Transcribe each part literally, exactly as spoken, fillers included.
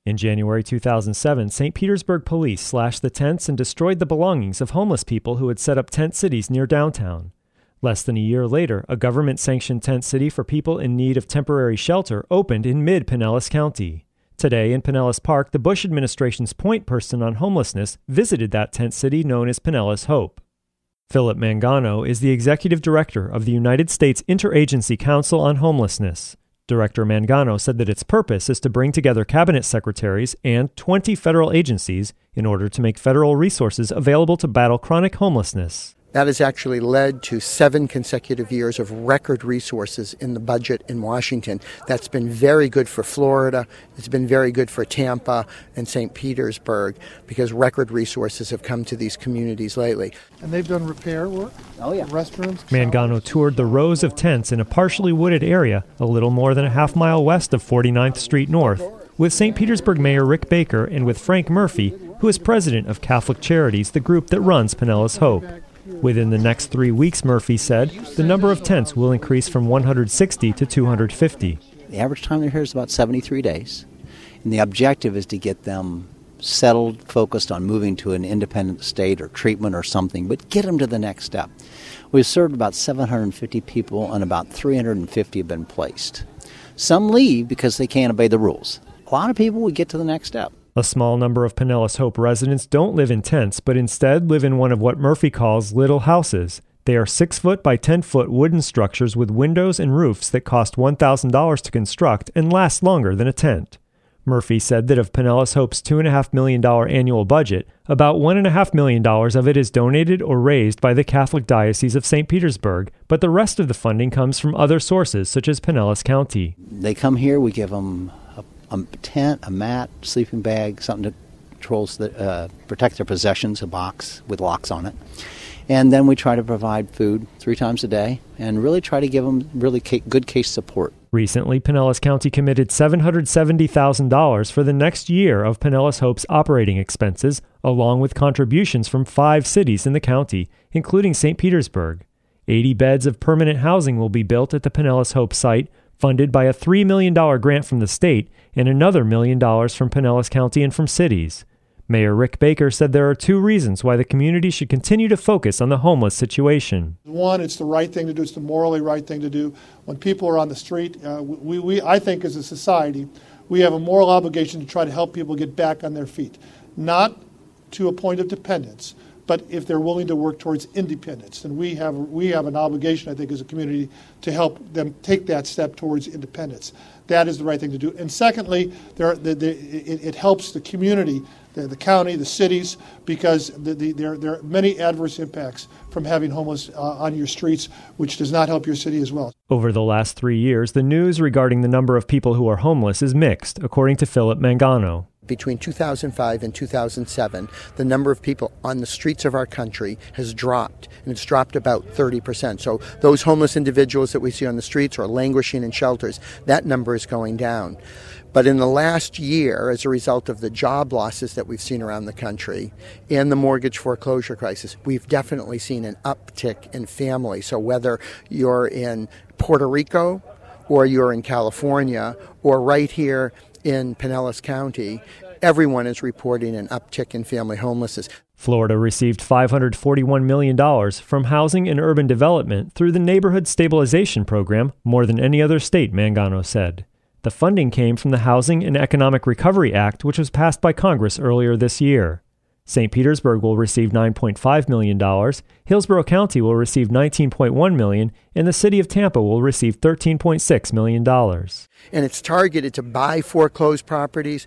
In January two thousand seven, Saint Petersburg police slashed the tents and destroyed the belongings of homeless people who had set up tent cities near downtown. Less than a year later, a government-sanctioned tent city for people in need of temporary shelter opened in mid-Pinellas County. Today, in Pinellas Park, the Bush administration's point person on homelessness visited that tent city known as Pinellas Hope. Philip Mangano is the executive director of the United States Interagency Council on Homelessness. Director Mangano said that its purpose is to bring together cabinet secretaries and twenty federal agencies in order to make federal resources available to battle chronic homelessness. That has actually led to seven consecutive years of record resources in the budget in Washington. That's been very good for Florida. It's been very good for Tampa and Saint Petersburg because record resources have come to these communities lately. And they've done repair work? Oh, yeah. Restrooms? Mangano toured the rows of tents in a partially wooded area a little more than a half mile west of forty-ninth Street North with Saint Petersburg Mayor Rick Baker and with Frank Murphy, who is president of Catholic Charities, the group that runs Pinellas Hope. Within the next three weeks, Murphy said, the number of tents will increase from one hundred sixty to two hundred fifty. The average time they're here is about seventy-three days. And the objective is to get them settled, focused on moving to an independent state or treatment or something, but get them to the next step. We've served about seven hundred fifty people and about three hundred fifty have been placed. Some leave because they can't obey the rules. A lot of people will get to the next step. A small number of Pinellas Hope residents don't live in tents, but instead live in one of what Murphy calls little houses. They are six-foot by ten-foot wooden structures with windows and roofs that cost one thousand dollars to construct and last longer than a tent. Murphy said that of Pinellas Hope's two point five million dollars annual budget, about one point five million dollars of it is donated or raised by the Catholic Diocese of Saint Petersburg, but the rest of the funding comes from other sources, such as Pinellas County. They come here, we give them a, a tent, a mat, sleeping bag, something to controls the, uh, protect their possessions, a box with locks on it. And then we try to provide food three times a day and really try to give them really ca- good case support. Recently, Pinellas County committed seven hundred seventy thousand dollars for the next year of Pinellas Hope's operating expenses, along with contributions from five cities in the county, including Saint Petersburg. eighty beds of permanent housing will be built at the Pinellas Hope site, funded by a three million dollars grant from the state and another million dollars from Pinellas County and from cities. Mayor Rick Baker said there are two reasons why the community should continue to focus on the homeless situation. One, it's the right thing to do. It's the morally right thing to do. When people are on the street, uh, we, we, I think as a society, we have a moral obligation to try to help people get back on their feet. Not to a point of dependence, but if they're willing to work towards independence. And we have, we have an obligation, I think, as a community to help them take that step towards independence. That is the right thing to do. And secondly, there, the, the, it, it helps the community, the, the county, the cities, because the, the, there, there are many adverse impacts from having homeless uh, on your streets, which does not help your city as well. Over the last three years, the news regarding the number of people who are homeless is mixed, according to Philip Mangano. Between two thousand five and two thousand seven, the number of people on the streets of our country has dropped, and it's dropped about thirty percent. So those homeless individuals that we see on the streets or languishing in shelters, that number is going down. But in the last year, as a result of the job losses that we've seen around the country and the mortgage foreclosure crisis, we've definitely seen an uptick in families. So whether you're in Puerto Rico or you're in California or right here in Pinellas County, everyone is reporting an uptick in family homelessness. Florida received five hundred forty-one million dollars from Housing and Urban Development through the Neighborhood Stabilization Program, more than any other state, Mangano said. The funding came from the Housing and Economic Recovery Act, which was passed by Congress earlier this year. Saint Petersburg will receive nine point five million dollars, Hillsborough County will receive nineteen point one million dollars, and the city of Tampa will receive thirteen point six million dollars. And it's targeted to buy foreclosed properties,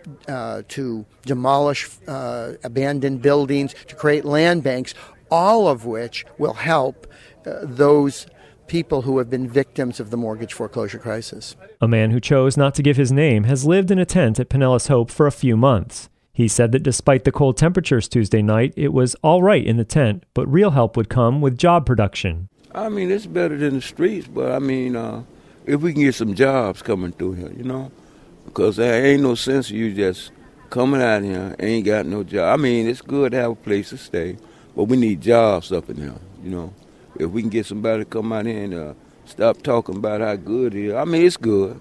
uh, to demolish uh, abandoned buildings, to create land banks, all of which will help uh, those people who have been victims of the mortgage foreclosure crisis. A man who chose not to give his name has lived in a tent at Pinellas Hope for a few months. He said that despite the cold temperatures Tuesday night, it was all right in the tent, but real help would come with job production. I mean, it's better than the streets, but I mean, uh, if we can get some jobs coming through here, you know, because there ain't no sense of you just coming out here, ain't got no job. I mean, it's good to have a place to stay, but we need jobs up in here, you know. If we can get somebody to come out here and uh, stop talking about how good it is. I mean, it's good,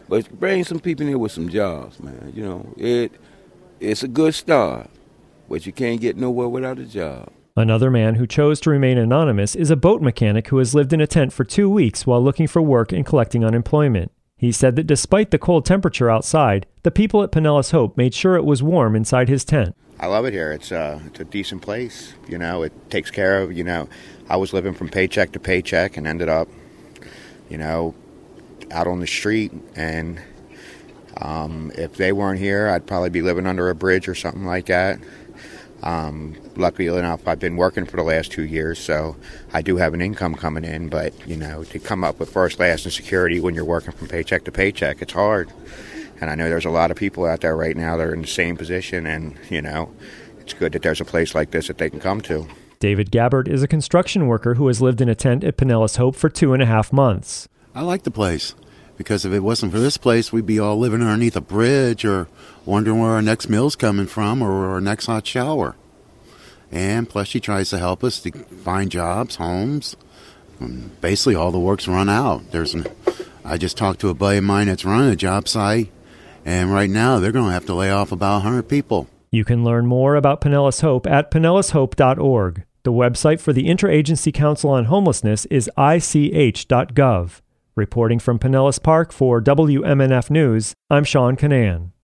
But bring some people in here with some jobs, man. You know, it it's a good start, but you can't get nowhere without a job. Another man who chose to remain anonymous is a boat mechanic who has lived in a tent for two weeks while looking for work and collecting unemployment. He said that despite the cold temperature outside, the people at Pinellas Hope made sure it was warm inside his tent. I love it here. It's a, it's a decent place. You know, it takes care of, you know, I was living from paycheck to paycheck and ended up, you know, out on the street. And um, if they weren't here, I'd probably be living under a bridge or something like that. Um, luckily enough, I've been working for the last two years, so I do have an income coming in. But, you know, to come up with first, last, and security when you're working from paycheck to paycheck, it's hard. And I know there's a lot of people out there right now that are in the same position, and, you know, it's good that there's a place like this that they can come to. David Gabbard is a construction worker who has lived in a tent at Pinellas Hope for two and a half months. I like the place, because if it wasn't for this place, we'd be all living underneath a bridge or wondering where our next meal's coming from or our next hot shower. And plus she tries to help us to find jobs, homes. And basically all the work's run out. There's an, I just talked to a buddy of mine that's running a job site, and right now they're going to have to lay off about one hundred people. You can learn more about Pinellas Hope at pinellas hope dot org. The website for the Interagency Council on Homelessness is I C H dot gov. Reporting from Pinellas Park for W M N F News, I'm Sean Canan.